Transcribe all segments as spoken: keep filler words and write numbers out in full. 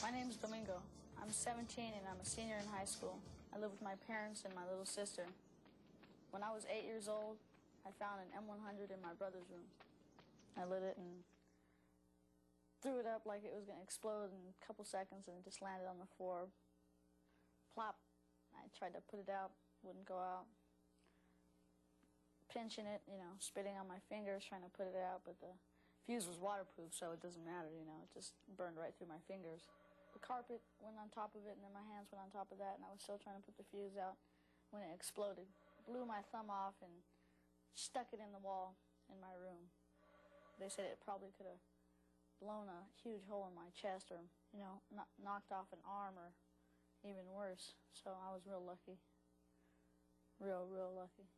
My name's Domingo. I'm seventeen and I'm a senior in high school. I live with my parents and my little sister. When I was eight years old, I found an M one hundred in my brother's room. I lit it and threw it up like it was going to explode in a couple seconds, and it just landed on the floor. Plop. I tried to put it out, wouldn't go out. Pinching it, you know, spitting on my fingers, trying to put it out, but the fuse was waterproof, so it doesn't matter, you know, it just burned right through my fingers. The carpet went on top of it, and then my hands went on top of that, and I was still trying to put the fuse out when it exploded. Blew my thumb off and stuck it in the wall in my room. They said it probably could have blown a huge hole in my chest, or, you know, kno knocked off an arm, or even worse. So I was real lucky. Real, real lucky.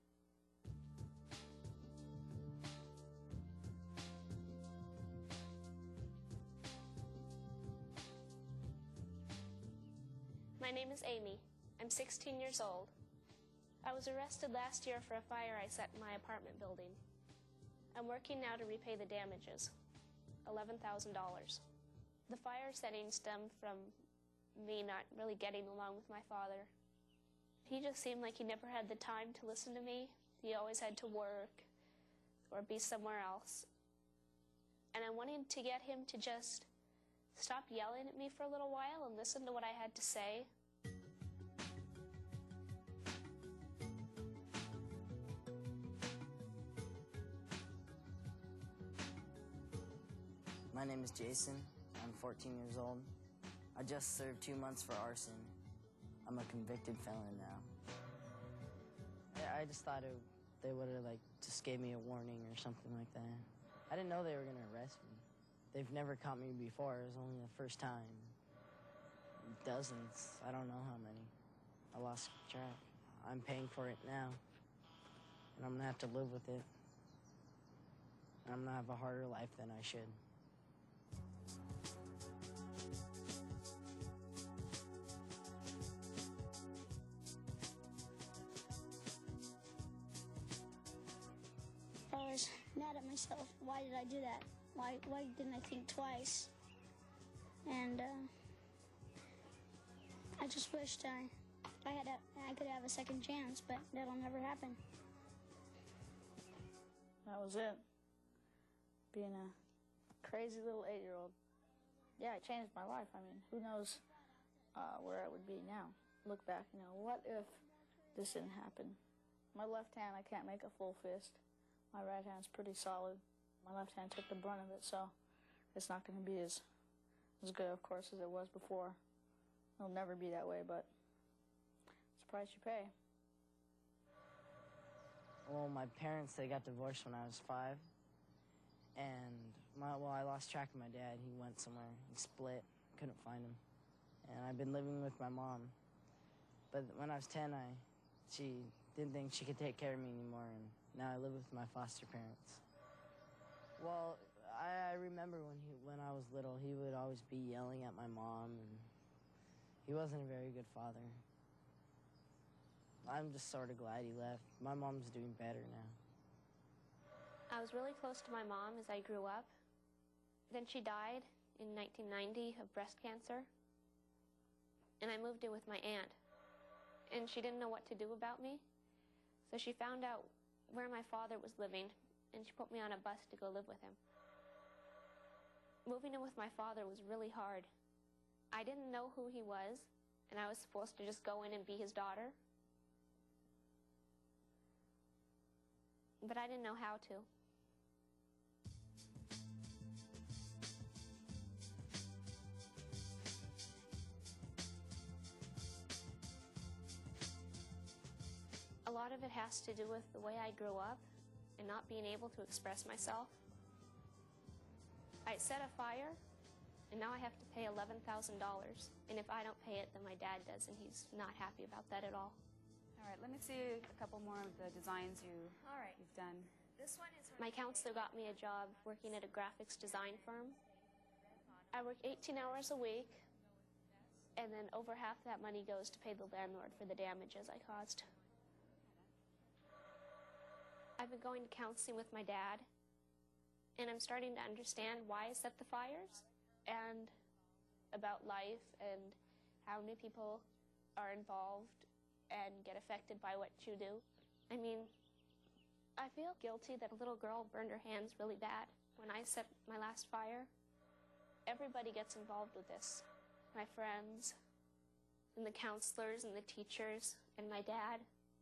My name is Amy. I'm sixteen years old. I was arrested last year for a fire I set in my apartment building. I'm working now to repay the damages, eleven thousand dollars. The fire setting stemmed from me not really getting along with my father. He just seemed like he never had the time to listen to me. He always had to work or be somewhere else. And I wanted to get him to just stop yelling at me for a little while and listen to what I had to say. My name is Jason. I'm fourteen years old. I just served two months for arson. I'm a convicted felon now. I just thought it, they would have like just gave me a warning or something like that. I didn't know they were gonna arrest me. They've never caught me before. It was only the first time. Dozens. I don't know how many. I lost track. I'm paying for it now, and I'm gonna have to live with it. And I'm gonna have a harder life than I should. I was mad at myself. Why did I do that? Why, why didn't I think twice? And uh, I just wished I, I had a, I could have a second chance, but that'll never happen. That was it. Being a crazy little eight-year-old. Yeah, it changed my life. I mean, who knows uh, where I would be now. Look back, you know, what if this didn't happen? My left hand, I can't make a full fist. My right hand's pretty solid. My left hand took the brunt of it, so it's not going to be as, as good, of course, as it was before. It'll never be that way, but it's the price you pay. Well, my parents, they got divorced when I was five. And, my, well, I lost track of my dad. He went somewhere. He split. Couldn't find him. And I've been living with my mom. But when I was ten, I, she didn't think she could take care of me anymore, and now I live with my foster parents. Well, I, I remember when he, when I was little, he would always be yelling at my mom, and he wasn't a very good father. I'm just sort of glad he left. My mom's doing better now. I was really close to my mom as I grew up. Then she died in nineteen ninety of breast cancer, and I moved in with my aunt. And she didn't know what to do about me, so she found out where my father was living, and she put me on a bus to go live with him. Moving in with my father was really hard. I didn't know who he was, and I was supposed to just go in and be his daughter. But I didn't know how to. A lot of it has to do with the way I grew up and not being able to express myself. I set a fire, and now I have to pay eleven thousand dollars. And if I don't pay it, then my dad does, and he's not happy about that at all. All right, let me see a couple more of the designs you, all right. you've done. This one is my counselor got me a job working at a graphics design firm. I work eighteen hours a week, and then over half that money goes to pay the landlord for the damages I caused. I've been going to counseling with my dad, and I'm starting to understand why I set the fires, and about life and how many people are involved and get affected by what you do. I mean, I feel guilty that a little girl burned her hands really bad when I set my last fire. Everybody gets involved with this. My friends, and the counselors, and the teachers, and my dad.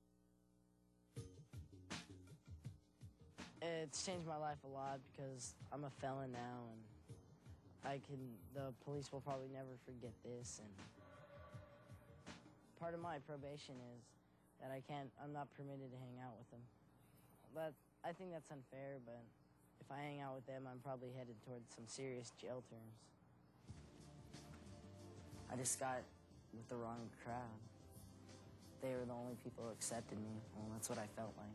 It's changed my life a lot because I'm a felon now, and I can, the police will probably never forget this, and part of my probation is that I can't, I'm not permitted to hang out with them. But I think that's unfair, but if I hang out with them, I'm probably headed towards some serious jail terms. I just got with the wrong crowd. They were the only people who accepted me. Well, that's what I felt like.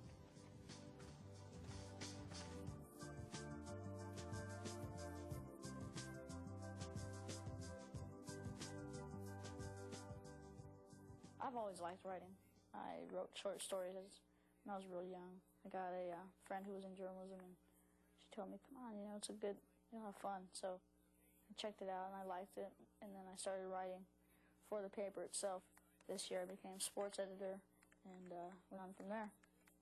I've always liked writing. I wrote short stories when I was real young. I got a uh, friend who was in journalism, and she told me, come on, you know, it's a good, you'll have fun. So I checked it out, and I liked it, and then I started writing for the paper itself. This year I became sports editor, and uh, went on from there.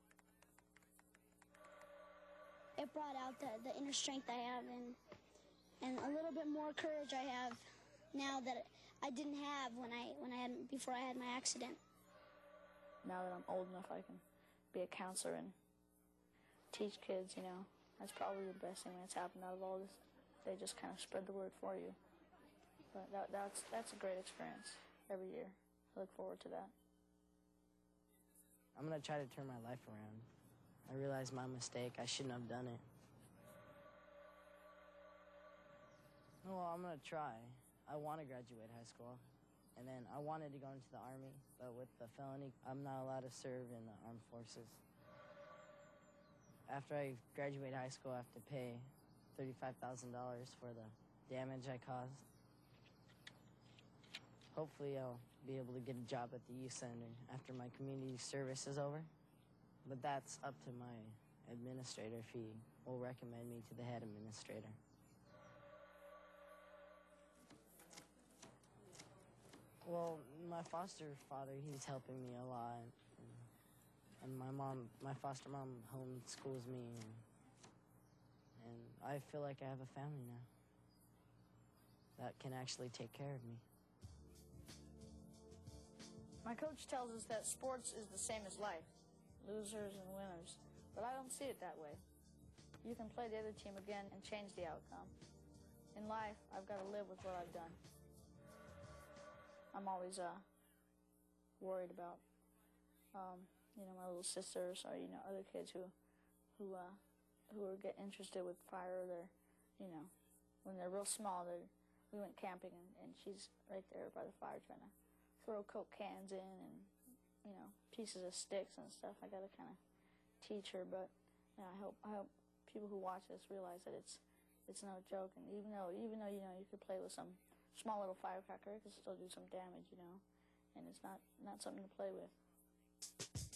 It brought out the, the inner strength I have, and, and a little bit more courage I have now that I didn't have when I when I had before I had my accident. Now that I'm old enough, I can be a counselor and teach kids, you know. That's probably the best thing that's happened out of all this. They just kind of spread the word for you. But that, that's, that's a great experience every year. I look forward to that. I'm gonna try to turn my life around. I realized my mistake. I shouldn't have done it. Well, I'm gonna try. I want to graduate high school, and then I wanted to go into the Army, but with the felony, I'm not allowed to serve in the armed forces. After I graduate high school, I have to pay thirty-five thousand dollars for the damage I caused. Hopefully, I'll be able to get a job at the youth center after my community service is over, but that's up to my administrator if he will recommend me to the head administrator. Well, my foster father, he's helping me a lot. And, and my mom, my foster mom homeschools me. And, and I feel like I have a family now that can actually take care of me. My coach tells us that sports is the same as life, losers and winners. But I don't see it that way. You can play the other team again and change the outcome. In life, I've got to live with what I've done. I'm always uh, worried about, um, you know, my little sisters or, you know, other kids who, who, uh, who are get interested with fire. They're, you know, when they're real small, they're, we went camping and, and she's right there by the fire trying to throw Coke cans in and, you know, pieces of sticks and stuff. I got to kind of teach her, but you know, I hope I hope people who watch this realize that it's it's no joke. And even though even though you know you could play with some small little firecracker, it can still do some damage, you know, and it's not, not something to play with.